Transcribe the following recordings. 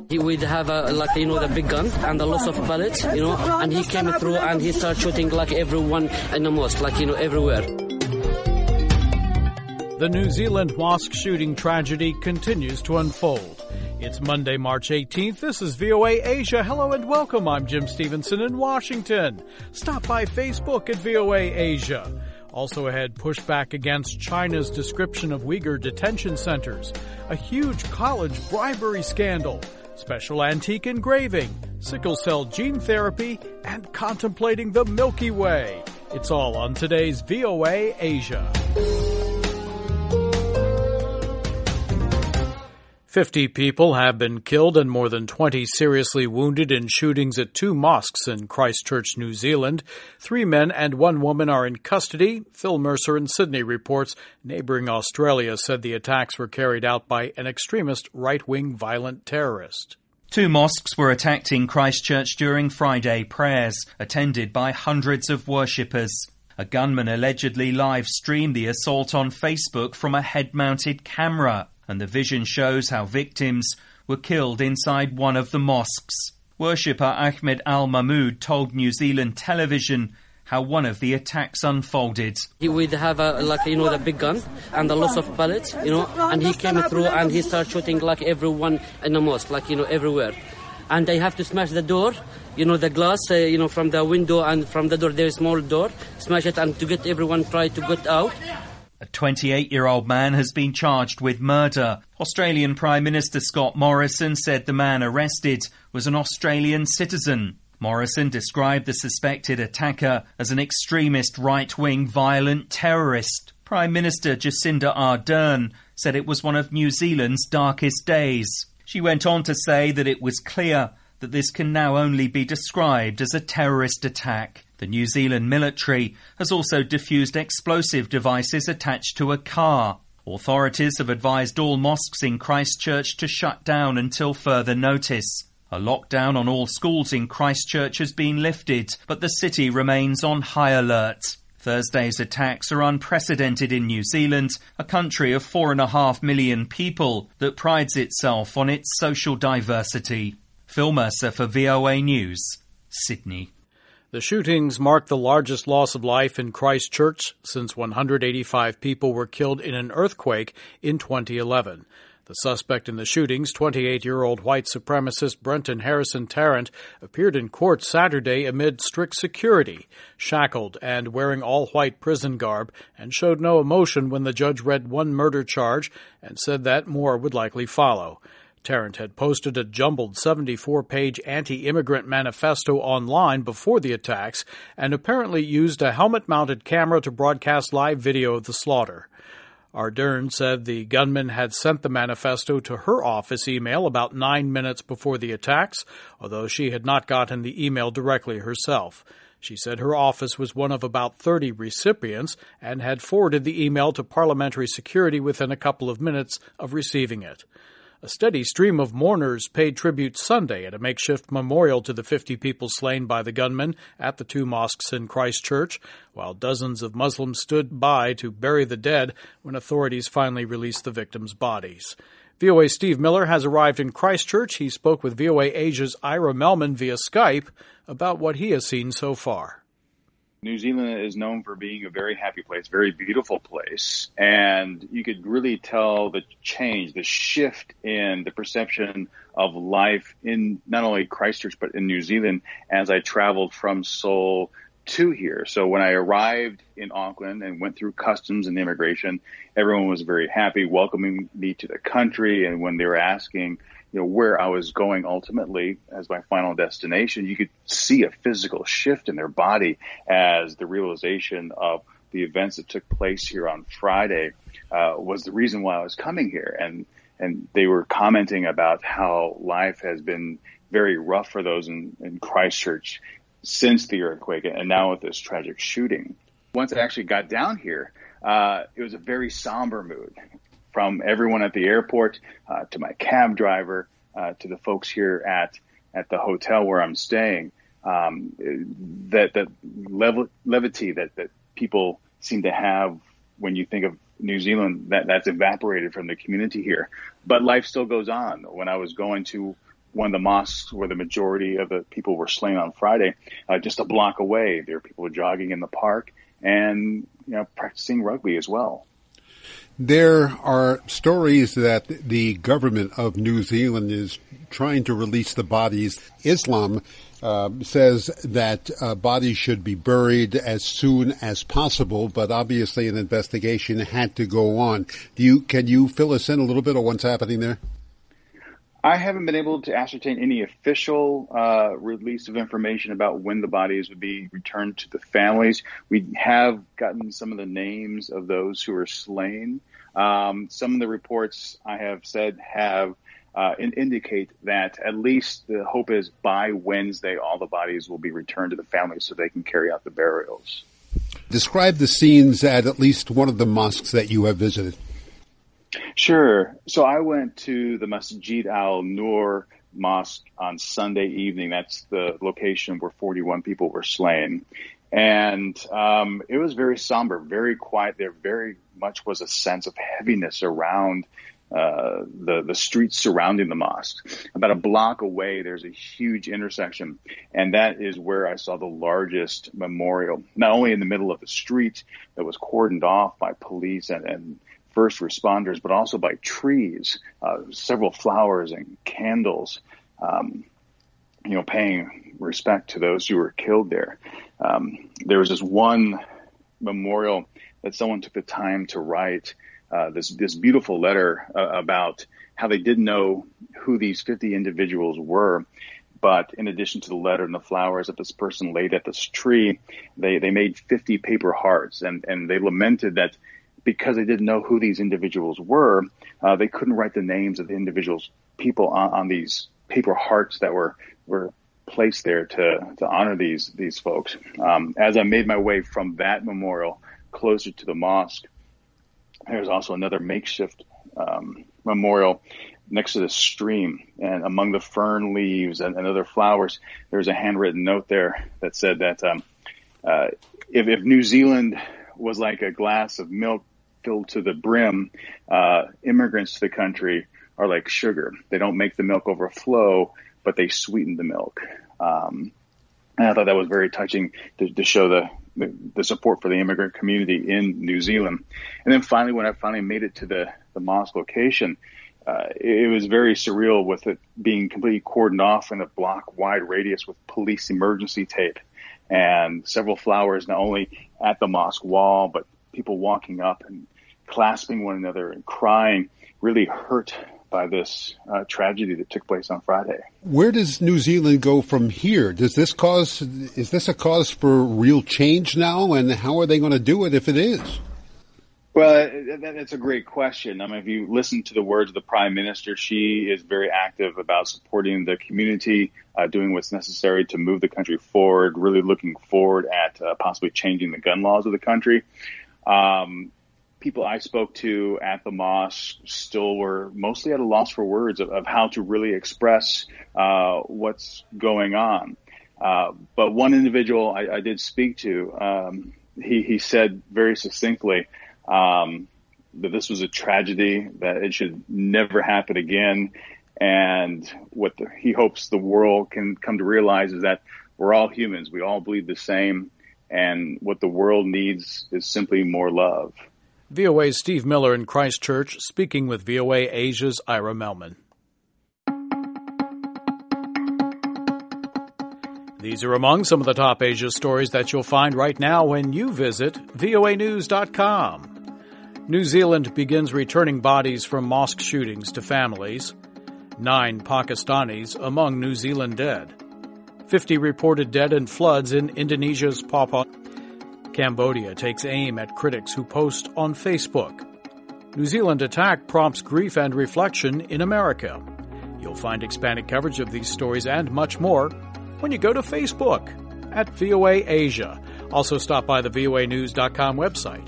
He would have the big gun and a lot of bullets, and he came through and he started shooting like everyone in the mosque, everywhere. The New Zealand mosque shooting tragedy continues to unfold. It's Monday, March 18th. This is VOA Asia. Hello and welcome. I'm Jim Stevenson in Washington. Stop by Facebook at VOA Asia. Also ahead, pushback against China's description of Uyghur detention centers, a huge college bribery scandal, special antique engraving, sickle cell gene therapy, and contemplating the Milky Way. It's all on today's VOA Asia. 50 people have been killed and more than 20 seriously wounded in shootings at two mosques in Christchurch, New Zealand. 3 men and 1 woman are in custody. Phil Mercer in Sydney reports neighboring Australia said the attacks were carried out by an extremist right-wing violent terrorist. 2 mosques were attacked in Christchurch during Friday prayers, attended by hundreds of worshippers. A gunman allegedly live-streamed the assault on Facebook from a head-mounted camera, and the vision shows how victims were killed inside one of the mosques. Worshipper Ahmed Al-Mahmoud told New Zealand television how one of the attacks unfolded. He would have the big gun and a lot of bullets, and he came through and he started shooting everyone in the mosque, everywhere. And they have to smash the door, the glass, from the window and from the door, there's a small door, smash it and to get everyone try to get out. A 28-year-old man has been charged with murder. Australian Prime Minister Scott Morrison said the man arrested was an Australian citizen. Morrison described the suspected attacker as an extremist right-wing violent terrorist. Prime Minister Jacinda Ardern said it was one of New Zealand's darkest days. She went on to say that it was clear that this can now only be described as a terrorist attack. The New Zealand military has also defused explosive devices attached to a car. Authorities have advised all mosques in Christchurch to shut down until further notice. A lockdown on all schools in Christchurch has been lifted, but the city remains on high alert. Thursday's attacks are unprecedented in New Zealand, a country of 4.5 million people that prides itself on its social diversity. Phil Mercer for VOA News, Sydney. The shootings mark the largest loss of life in Christchurch since 185 people were killed in an earthquake in 2011. The suspect in the shootings, 28-year-old white supremacist Brenton Harrison Tarrant, appeared in court Saturday amid strict security, shackled and wearing all-white prison garb, and showed no emotion when the judge read one murder charge and said that more would likely follow. Tarrant had posted a jumbled 74-page anti-immigrant manifesto online before the attacks and apparently used a helmet-mounted camera to broadcast live video of the slaughter. Ardern said the gunman had sent the manifesto to her office email about 9 minutes before the attacks, although she had not gotten the email directly herself. She said her office was one of about 30 recipients and had forwarded the email to parliamentary security within a couple of minutes of receiving it. A steady stream of mourners paid tribute Sunday at a makeshift memorial to the 50 people slain by the gunman at the two mosques in Christchurch, while dozens of Muslims stood by to bury the dead when authorities finally released the victims' bodies. VOA's Steve Miller has arrived in Christchurch. He spoke with VOA Asia's Ira Melman via Skype about what he has seen so far. New Zealand is known for being a very happy place, very beautiful place. And you could really tell the change, the shift in the perception of life in not only Christchurch, but in New Zealand as I traveled from Seoul to here. So when I arrived in Auckland and went through customs and immigration, everyone was very happy, welcoming me to the country. And when they were asking, where I was going ultimately as my final destination, you could see a physical shift in their body as the realization of the events that took place here on Friday was the reason why I was coming here. And they were commenting about how life has been very rough for those in Christchurch since the earthquake and now with this tragic shooting. Once I actually got down here, it was a very somber mood. From everyone at the airport to my cab driver to the folks here at the hotel where I'm staying, that levity that people seem to have when you think of New Zealand, that's evaporated from the community here. But life still goes on. When I was going to one of the mosques where the majority of the people were slain on Friday, just a block away. There were people jogging in the park and practicing rugby as well. There are stories that the government of New Zealand is trying to release the bodies. Islam says that bodies should be buried as soon as possible, but obviously an investigation had to go on. Can you fill us in a little bit on what's happening there? I haven't been able to ascertain any official release of information about when the bodies would be returned to the families. We have gotten some of the names of those who were slain. Some of the reports I have said have indicate that at least the hope is by Wednesday all the bodies will be returned to the families so they can carry out the burials. Describe the scenes at least one of the mosques that you have visited. Sure. So I went to the Masjid al-Nur Mosque on Sunday evening. That's the location where 41 people were slain. And it was very somber, very quiet. There very much was a sense of heaviness around the streets surrounding the mosque. About a block away, there's a huge intersection, and that is where I saw the largest memorial, not only in the middle of the street that was cordoned off by police and first responders, but also by trees, several flowers and candles, paying respect to those who were killed there. There was this one memorial that someone took the time to write this beautiful letter about how they didn't know who these 50 individuals were. But in addition to the letter and the flowers that this person laid at this tree, they made 50 paper hearts, and they lamented that because they didn't know who these individuals were, they couldn't write the names of the individuals, people on these paper hearts that were placed there to honor these folks. As I made my way from that memorial closer to the mosque, there's also another makeshift memorial next to the stream, and among the fern leaves and other flowers, there's a handwritten note there that said that if New Zealand was like a glass of milk filled to the brim, immigrants to the country are like sugar. They don't make the milk overflow, but they sweeten the milk. And I thought that was very touching to show the support for the immigrant community in New Zealand. And then finally, when I finally made it to the mosque location, it was very surreal with it being completely cordoned off in a block-wide radius with police emergency tape and several flowers, not only at the mosque wall, but people walking up and clasping one another and crying, really hurt by this tragedy that took place on Friday. Where does New Zealand go from here? Is this a cause for real change now? And how are they going to do it if it is? Well, that's a great question. I mean, if you listen to the words of the Prime Minister, she is very active about supporting the community, doing what's necessary to move the country forward, really looking forward at possibly changing the gun laws of the country. People I spoke to at the mosque still were mostly at a loss for words of how to really express what's going on. But one individual I did speak to, he said very succinctly that this was a tragedy, that it should never happen again. And what he hopes the world can come to realize is that we're all humans. We all bleed the same. And what the world needs is simply more love. VOA's Steve Miller in Christchurch, speaking with VOA Asia's Ira Melman. These are among some of the top Asia stories that you'll find right now when you visit voanews.com. New Zealand begins returning bodies from mosque shootings to families. 9 Pakistanis among New Zealand dead. 50 reported dead in floods in Indonesia's Papua. Cambodia takes aim at critics who post on Facebook. New Zealand attack prompts grief and reflection in America. You'll find expanded coverage of these stories and much more when you go to Facebook at VOA Asia. Also stop by the voanews.com website.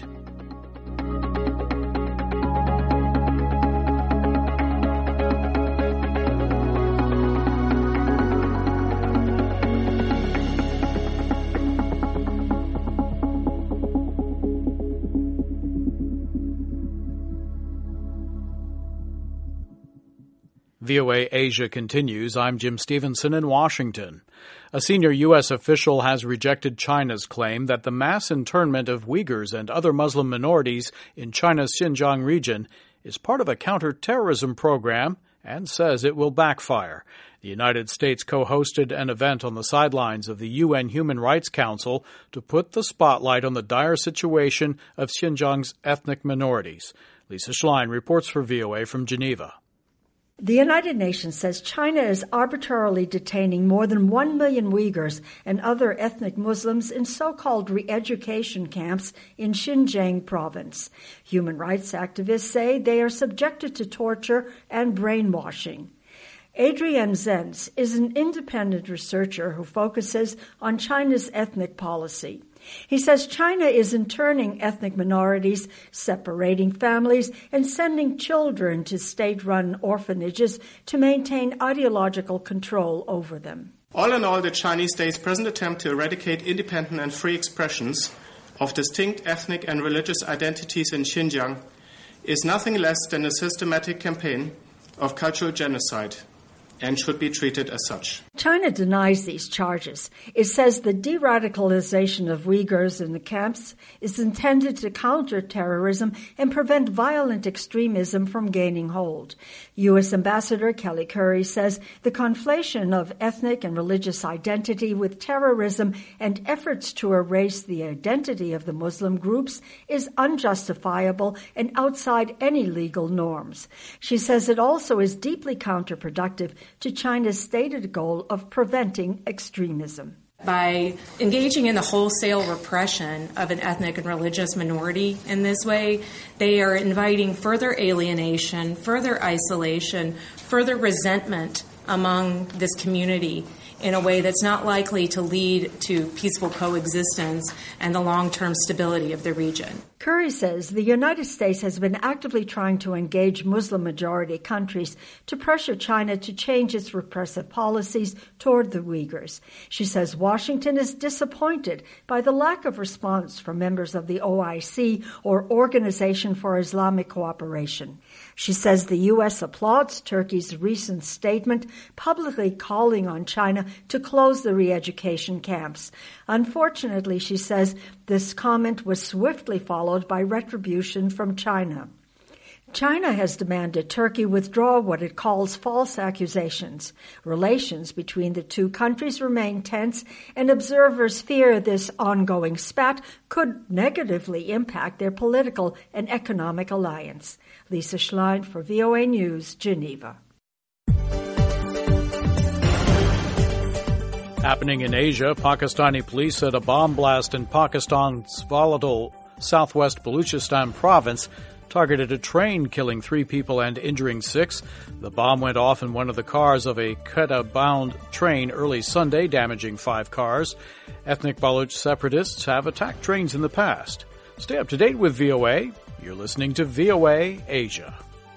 VOA Asia continues. I'm Jim Stevenson in Washington. A senior U.S. official has rejected China's claim that the mass internment of Uyghurs and other Muslim minorities in China's Xinjiang region is part of a counterterrorism program and says it will backfire. The United States co-hosted an event on the sidelines of the UN Human Rights Council to put the spotlight on the dire situation of Xinjiang's ethnic minorities. Lisa Schlein reports for VOA from Geneva. The United Nations says China is arbitrarily detaining more than 1 million Uyghurs and other ethnic Muslims in so-called re-education camps in Xinjiang province. Human rights activists say they are subjected to torture and brainwashing. Adrienne Zenz is an independent researcher who focuses on China's ethnic policy. He says China is interning ethnic minorities, separating families, and sending children to state-run orphanages to maintain ideological control over them. All in all, the Chinese state's present attempt to eradicate independent and free expressions of distinct ethnic and religious identities in Xinjiang is nothing less than a systematic campaign of cultural genocide, and should be treated as such. China denies these charges. It says the de-radicalization of Uyghurs in the camps is intended to counter terrorism and prevent violent extremism from gaining hold. U.S. Ambassador Kelly Currie says the conflation of ethnic and religious identity with terrorism and efforts to erase the identity of the Muslim groups is unjustifiable and outside any legal norms. She says it also is deeply counterproductive to China's stated goal of preventing extremism. By engaging in the wholesale repression of an ethnic and religious minority in this way, they are inviting further alienation, further isolation, further resentment among this community in a way that's not likely to lead to peaceful coexistence and the long-term stability of the region. Currie says the United States has been actively trying to engage Muslim-majority countries to pressure China to change its repressive policies toward the Uyghurs. She says Washington is disappointed by the lack of response from members of the OIC, or Organization for Islamic Cooperation. She says the U.S. applauds Turkey's recent statement publicly calling on China to close the re-education camps. Unfortunately, she says, this comment was swiftly followed by retribution from China. China has demanded Turkey withdraw what it calls false accusations. Relations between the two countries remain tense, and observers fear this ongoing spat could negatively impact their political and economic alliance. Lisa Schlein for VOA News, Geneva. Happening in Asia, Pakistani police said a bomb blast in Pakistan's volatile southwest Baluchistan province targeted a train, killing 3 people and injuring 6. The bomb went off in one of the cars of a Quetta-bound train early Sunday, damaging 5 cars. Ethnic Baluch separatists have attacked trains in the past. Stay up to date with VOA. You're listening to VOA Asia.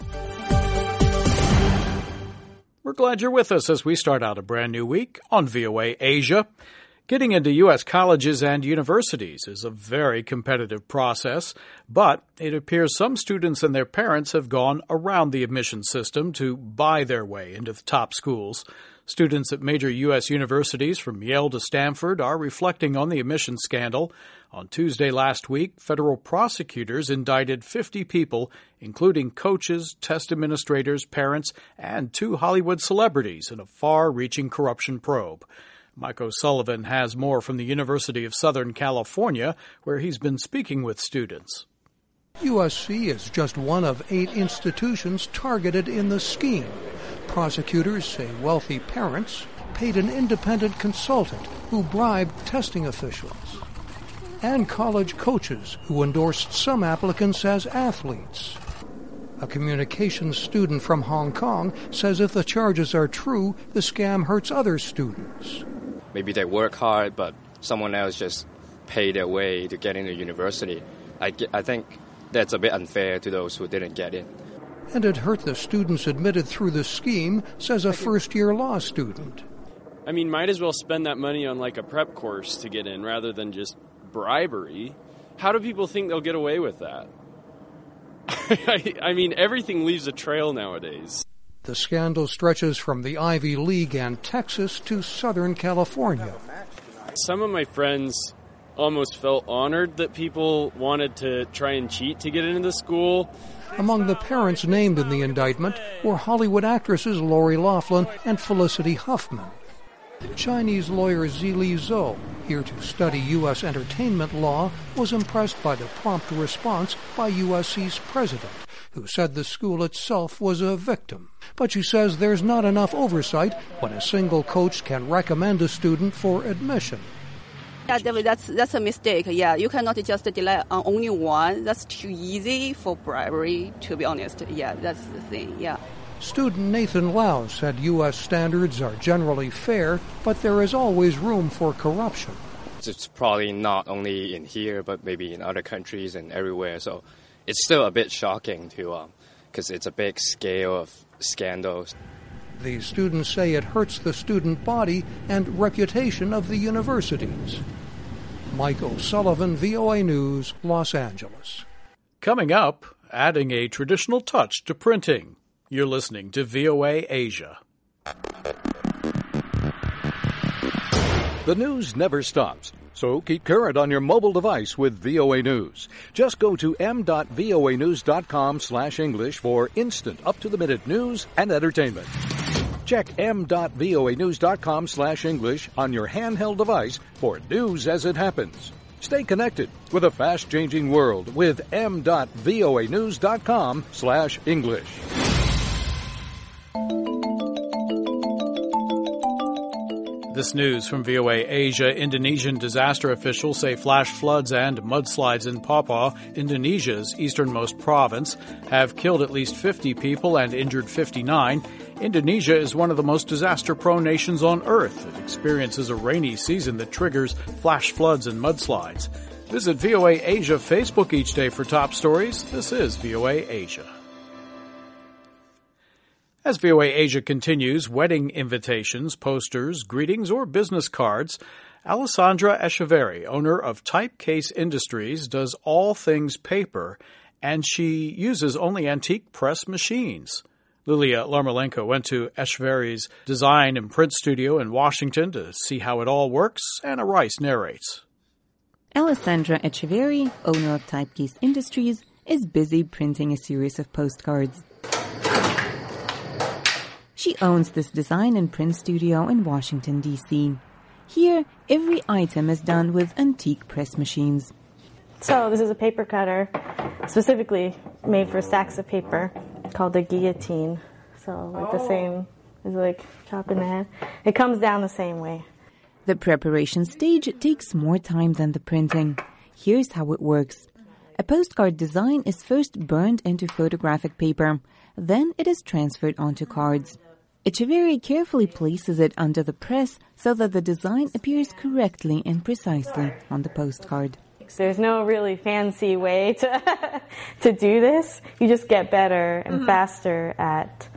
We're glad you're with us as we start out a brand new week on VOA Asia. Getting into U.S. colleges and universities is a very competitive process, but it appears some students and their parents have gone around the admission system to buy their way into the top schools. Students at major U.S. universities from Yale to Stanford are reflecting on the admissions scandal. On Tuesday last week, federal prosecutors indicted 50 people, including coaches, test administrators, parents, and 2 Hollywood celebrities in a far-reaching corruption probe. Mike O'Sullivan has more from the University of Southern California, where he's been speaking with students. USC is just one of 8 institutions targeted in the scheme. Prosecutors say wealthy parents paid an independent consultant who bribed testing officials, and college coaches who endorsed some applicants as athletes. A communications student from Hong Kong says if the charges are true, the scam hurts other students. Maybe they work hard, but someone else just paid their way to get into university. I think that's a bit unfair to those who didn't get in. And it hurt the students admitted through the scheme, says a first-year law student. I mean, might as well spend that money on like a prep course to get in rather than just bribery. How do people think they'll get away with that? I mean, everything leaves a trail nowadays. The scandal stretches from the Ivy League and Texas to Southern California. Some of my friends almost felt honored that people wanted to try and cheat to get into the school. Among the parents named in the indictment were Hollywood actresses Lori Loughlin and Felicity Huffman. Chinese lawyer Zili Zhou, here to study U.S. entertainment law, was impressed by the prompt response by USC's president, who said the school itself was a victim. But she says there's not enough oversight when a single coach can recommend a student for admission. Yeah, David, that's a mistake. Yeah, you cannot just rely on only one. That's too easy for bribery, to be honest. Yeah, that's the thing, yeah. Student Nathan Lau said U.S. standards are generally fair, but there is always room for corruption. It's probably not only in here, but maybe in other countries and everywhere. So it's still a bit shocking to, because it's a big scale of scandals. The students say it hurts the student body and reputation of the universities. Mike O'Sullivan, VOA News, Los Angeles. Coming up, adding a traditional touch to printing. You're listening to VOA Asia. The news never stops, so keep current on your mobile device with VOA News. Just go to m.voanews.com/English for instant, up-to-the-minute news and entertainment. Check m.voanews.com/English on your handheld device for news as it happens. Stay connected with a fast-changing world with m.voanews.com/English. This news from VOA Asia. Indonesian disaster officials say flash floods and mudslides in Papua, Indonesia's easternmost province, have killed at least 50 people and injured 59. Indonesia is one of the most disaster-prone nations on Earth. It experiences a rainy season that triggers flash floods and mudslides. Visit VOA Asia Facebook each day for top stories. This is VOA Asia. As VOA Asia continues, wedding invitations, posters, greetings, or business cards, Alessandra Echeverri, owner of Typecase Industries, does all things paper, and she uses only antique press machines. Lilia Larmolenko went to Echeverri's design and print studio in Washington to see how it all works. Anna Rice narrates. Alessandra Echeverri, owner of Typecase Industries, is busy printing a series of postcards. She owns this design and print studio in Washington, D.C. Here, every item is done with antique press machines. So this is a paper cutter, specifically made for stacks of paper, called the guillotine. So like the same is like chopping the head. It comes down the same way. The preparation stage takes more time than the printing. Here's how it works. A postcard design is first burned into photographic paper. Then it is transferred onto cards. Echeverri carefully places it under the press so that the design appears correctly and precisely on the postcard. There's no really fancy way to do this. You just get better and faster at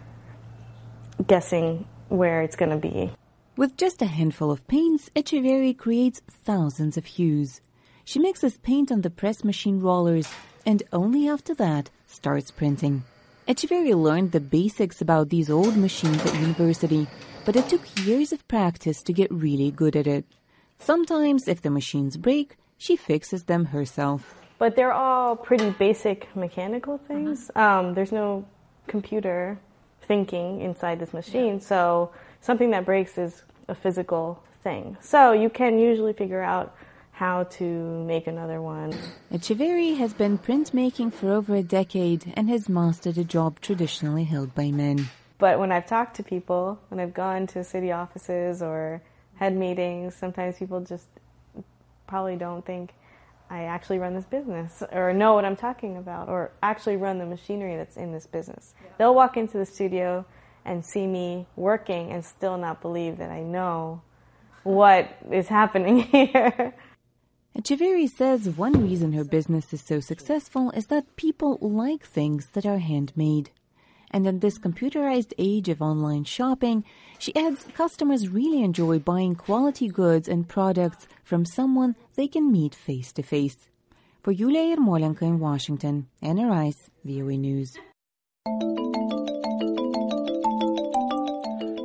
guessing where it's going to be. With just a handful of paints, Echeverri creates thousands of hues. She mixes paint on the press machine rollers and only after that starts printing. Echeverri learned the basics about these old machines at university, but it took years of practice to get really good at it. Sometimes, if the machines break, she fixes them herself. But they're all pretty basic mechanical things. There's no computer thinking inside this machine, so something that breaks is a physical thing. So you can usually figure out how to make another one. Echeverri has been printmaking for over a decade and has mastered a job traditionally held by men. But when I've talked to people, when I've gone to city offices or had meetings, sometimes people just probably don't think I actually run this business or know what I'm talking about or actually run the machinery that's in this business. Yeah. They'll walk into the studio and see me working and still not believe that I know what is happening here. Echeverri says one reason her business is so successful is that people like things that are handmade. And in this computerized age of online shopping, she adds customers really enjoy buying quality goods and products from someone they can meet face to face. For Yulia Yermolenko in Washington, Anna Rice, VOA News.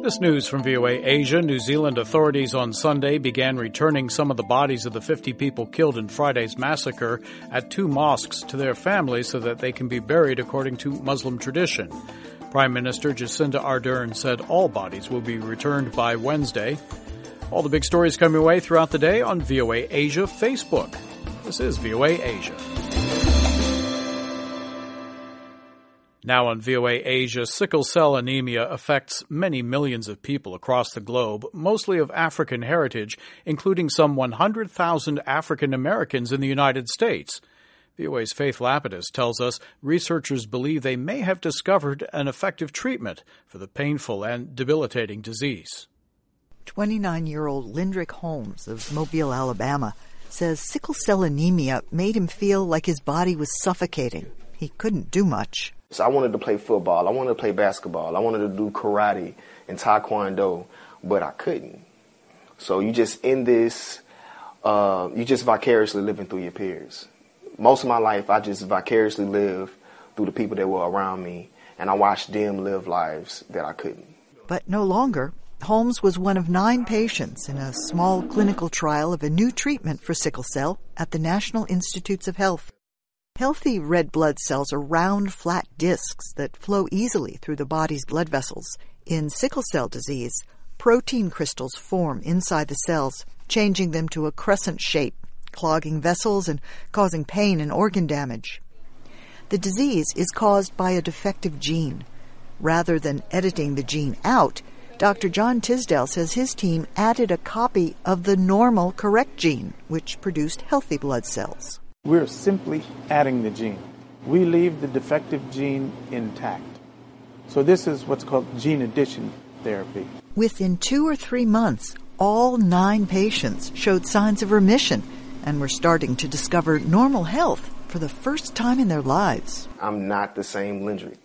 this news from VOA Asia. New Zealand authorities on Sunday began returning some of the bodies of the 50 people killed in Friday's massacre at 2 mosques to their families so that they can be buried according to Muslim tradition. Prime Minister Jacinda Ardern said all bodies will be returned by Wednesday. All the big stories come your way throughout the day on VOA Asia Facebook. This is VOA Asia. Now on VOA Asia, sickle cell anemia affects many millions of people across the globe, mostly of African heritage, including some 100,000 African Americans in the United States. VOA's Faith Lapidus tells us researchers believe they may have discovered an effective treatment for the painful and debilitating disease. 29-year-old Lindrick Holmes of Mobile, Alabama, says sickle cell anemia made him feel like his body was suffocating. He couldn't do much. So I wanted to play football, I wanted to play basketball, I wanted to do karate and taekwondo, but I couldn't. So you just in this, you just vicariously living through your peers. Most of my life, I just vicariously lived through the people that were around me, and I watched them live lives that I couldn't. But no longer. Holmes was one of 9 patients in a small clinical trial of a new treatment for sickle cell at the National Institutes of Health. Healthy red blood cells are round, flat discs that flow easily through the body's blood vessels. In sickle cell disease, protein crystals form inside the cells, changing them to a crescent shape, clogging vessels and causing pain and organ damage. The disease is caused by a defective gene. Rather than editing the gene out, Dr. John Tisdale says his team added a copy of the normal correct gene, which produced healthy blood cells. We're simply adding the gene. We leave the defective gene intact. So this is what's called gene addition therapy. Within 2 or 3 months, all 9 patients showed signs of remission and were starting to discover normal health for the first time in their lives. I'm not the same Lindrick,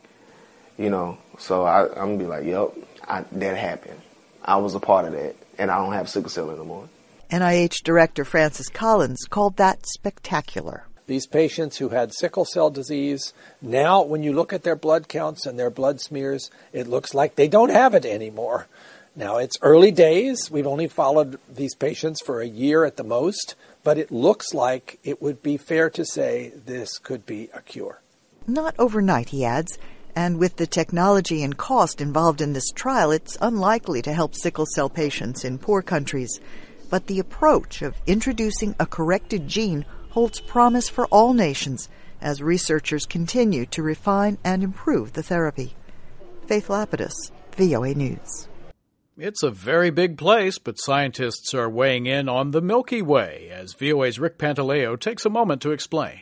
so I'm going to be like, yep, that happened. I was a part of that, and I don't have sickle cell anymore. NIH Director Francis Collins called that spectacular. These patients who had sickle cell disease, now when you look at their blood counts and their blood smears, it looks like they don't have it anymore. Now, it's early days. We've only followed these patients for a year at the most, but it looks like it would be fair to say this could be a cure. Not overnight, he adds, and with the technology and cost involved in this trial, it's unlikely to help sickle cell patients in poor countries. But the approach of introducing a corrected gene holds promise for all nations as researchers continue to refine and improve the therapy. Faith Lapidus, VOA News. It's a very big place, but scientists are weighing in on the Milky Way, as VOA's Rick Pantaleo takes a moment to explain.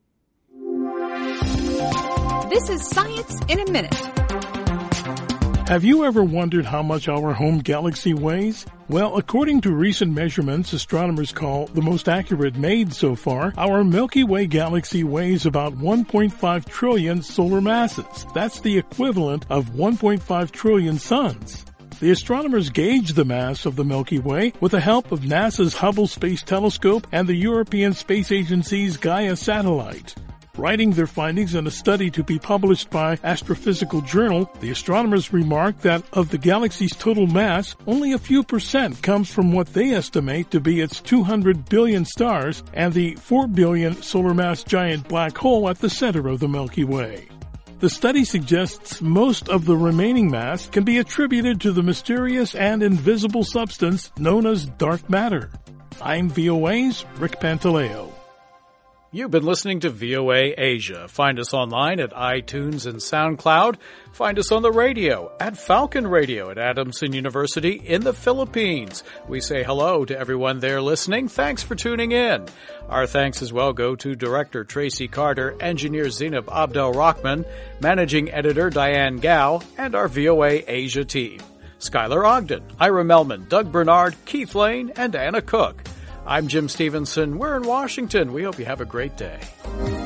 This is Science in a Minute. Have you ever wondered how much our home galaxy weighs? Well, according to recent measurements astronomers call the most accurate made so far, our Milky Way galaxy weighs about 1.5 trillion solar masses. That's the equivalent of 1.5 trillion suns. The astronomers gauged the mass of the Milky Way with the help of NASA's Hubble Space Telescope and the European Space Agency's Gaia satellite. Writing their findings in a study to be published by Astrophysical Journal, the astronomers remarked that of the galaxy's total mass, only a few % comes from what they estimate to be its 200 billion stars and the 4 billion solar mass giant black hole at the center of the Milky Way. The study suggests most of the remaining mass can be attributed to the mysterious and invisible substance known as dark matter. I'm VOA's Rick Pantaleo. You've been listening to VOA Asia. Find us online at iTunes and SoundCloud. Find us on the radio at Falcon Radio at Adamson University in the Philippines. We say hello to everyone there listening. Thanks for tuning in. Our thanks as well go to Director Tracy Carter, Engineer Zainab Abdel Rahman, Managing Editor Diane Gao, and our VOA Asia team. Skylar Ogden, Ira Melman, Doug Bernard, Keith Lane, and Anna Cook. I'm Jim Stevenson. We're in Washington. We hope you have a great day.